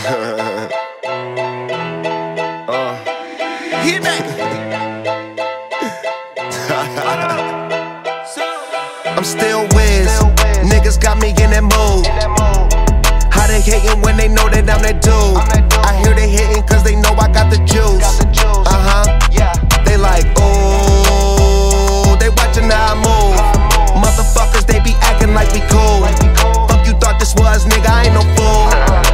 Hit me. I'm still Wiz. Niggas got me in that mood. How they hating when they know that I'm that dude? I hear they hating cause they know I got the juice. They like, ooh, they watching how I move. Motherfuckers, they be acting like we cool. Fuck you thought this was, nigga, I ain't no fool.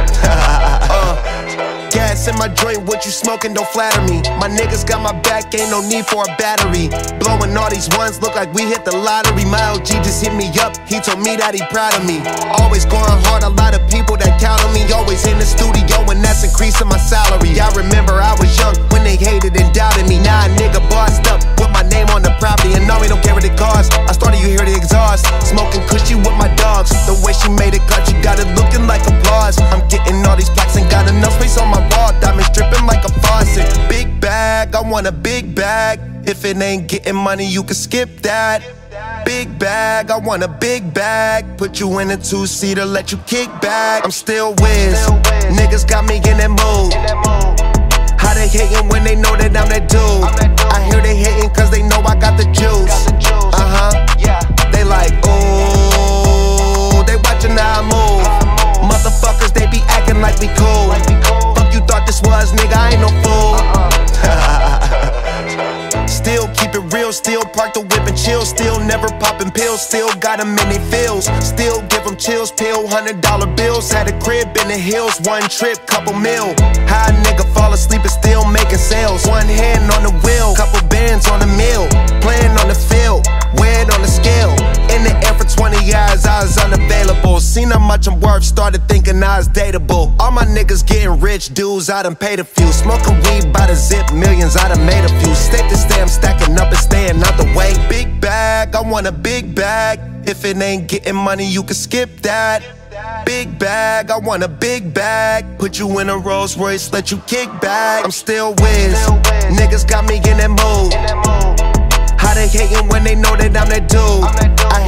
Gas in my joint, what you smoking, don't flatter me. My niggas got my back, ain't no need for a battery. Blowing all these ones, look like we hit the lottery. My LG just hit me up, he told me that he proud of me. Always going hard, a lot of people that count on me. Always in the studio, and that's increasing my salary. I remember I was young when they hated and doubted me. Now a nigga bossed up, put my name on the property, and now we don't care what it costs. I started, you hear the exhaust, smoking cushy with my dogs. The way she made it cut, you got it looking like applause. I'm getting all these plaques, ain't got enough space on my wall. Diamonds dripping like a faucet. Big bag, I want a big bag. If it ain't getting money, you can skip that. Big bag, I want a big bag. Put you in a two-seater, let you kick back. I'm still Wiz. Niggas got me in that mood. How they hating when they know that I'm that dude? I hear they hating cause they know I got the juice. They like, ooh, they watching how I move. Motherfuckers, they be acting like we cool. Fuck you thought this was, nigga, I ain't no fool. Still keep it real, still park the whip and chill. Still never popping pills, still got them in they feels. Still give them chills, pill, $100 bills. Had a crib in the hills, one trip, couple mil. How a nigga fall asleep and still making sales. One hand on the wheel, couple bands on the mill. Playing on the field, weighed on the scale. In the air for 20 years, I was unavailable. Seen how much I'm worth, started thinking I was dateable. All my niggas getting rich, dudes, I done paid a few. Smoking weed by the zip, millions, I done made a few. Stick to stay, I'm stacking up and staying out the way. Big bag, I want a big bag. If it ain't getting money, you can skip that. Big bag, I want a big bag. Put you in a Rolls Royce, let you kick back. I'm still Wiz. Niggas got me in that mood. How they hating when they know that I'm that dude? I